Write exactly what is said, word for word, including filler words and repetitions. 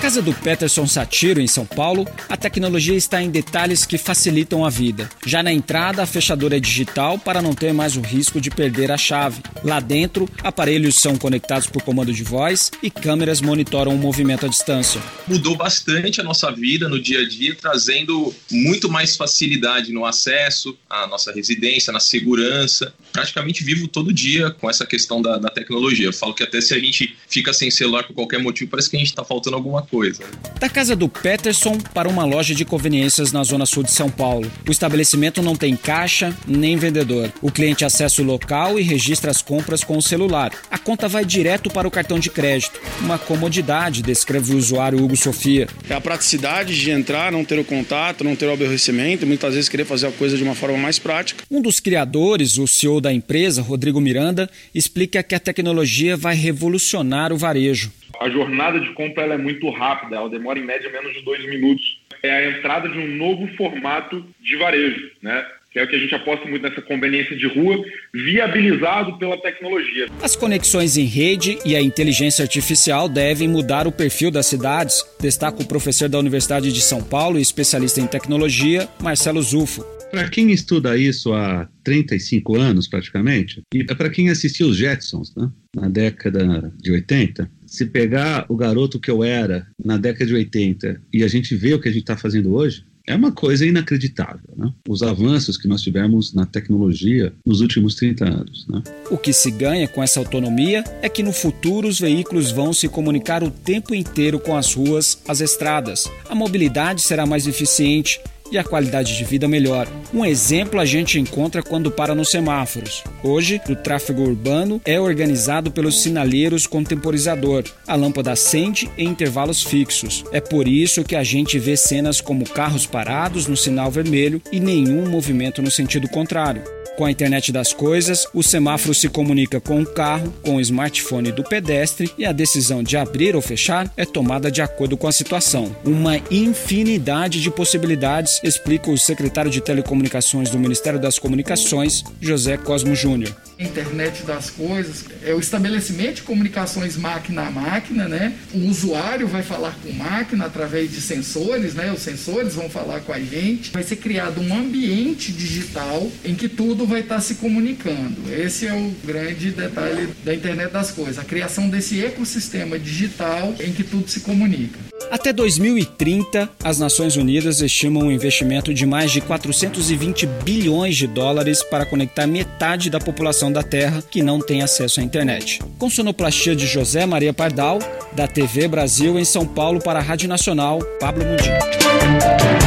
casa do Peterson Satiro, em São Paulo, a tecnologia está em detalhes que facilitam a vida. Já na entrada, a fechadura é digital para não ter mais o risco de perder a chave. Lá dentro, aparelhos são conectados por comando de voz e câmeras monitoram o movimento à distância. Mudou bastante a nossa vida no dia a dia, trazendo muito mais facilidade no acesso à nossa residência, na segurança. Praticamente vivo todo dia com essa questão da, da tecnologia. Eu falo que até se a gente fica sem celular por qualquer motivo, parece que a gente está faltando alguma coisa. Da casa do Peterson para uma loja de conveniências na zona sul de São Paulo. O estabelecimento não tem caixa nem vendedor. O cliente acessa o local e registra as compras com o celular. A conta vai direto para o cartão de crédito. Uma comodidade, descreve o usuário Hugo Sofia. É a praticidade de entrar, não ter o contato, não ter o aborrecimento, muitas vezes querer fazer a coisa de uma forma mais prática. Um dos criadores, o C E O da empresa, Rodrigo Miranda, explica que a tecnologia vai revolucionar o varejo. A jornada de compra ela é muito rápida, ela demora em média menos de dois minutos. É a entrada de um novo formato de varejo, né? Que é o que a gente aposta muito nessa conveniência de rua, viabilizado pela tecnologia. As conexões em rede e a inteligência artificial devem mudar o perfil das cidades, destaca o professor da Universidade de São Paulo e especialista em tecnologia, Marcelo Zufo. Para quem estuda isso há trinta e cinco anos, praticamente, e para quem assistiu os Jetsons, né, na década de oitenta, se pegar o garoto que eu era na década de oitenta e a gente vê o que a gente está fazendo hoje, é uma coisa inacreditável, né? Os avanços que nós tivemos na tecnologia nos últimos trinta anos, né? O que se ganha com essa autonomia é que no futuro os veículos vão se comunicar o tempo inteiro com as ruas, as estradas. A mobilidade será mais eficiente e a qualidade de vida melhor. Um exemplo a gente encontra quando para nos semáforos. Hoje, o tráfego urbano é organizado pelos sinaleiros com temporizador. A lâmpada acende em intervalos fixos. É por isso que a gente vê cenas como carros parados no sinal vermelho e nenhum movimento no sentido contrário. Com a internet das coisas, o semáforo se comunica com o carro, com o smartphone do pedestre e a decisão de abrir ou fechar é tomada de acordo com a situação. Uma infinidade de possibilidades, explica o secretário de Telecomunicações do Ministério das Comunicações, José Cosmo Júnior. Internet das coisas é o estabelecimento de comunicações máquina a máquina, né? O usuário vai falar com máquina através de sensores, né? Os sensores vão falar com a gente. Vai ser criado um ambiente digital em que tudo vai estar se comunicando. Esse é o grande detalhe da internet das coisas, a criação desse ecossistema digital em que tudo se comunica. Até dois mil e trinta, as Nações Unidas estimam um investimento de mais de quatrocentos e vinte bilhões de dólares para conectar metade da população da Terra que não tem acesso à internet. Com sonoplastia de José Maria Pardal, da T V Brasil em São Paulo para a Rádio Nacional, Pablo Mundim.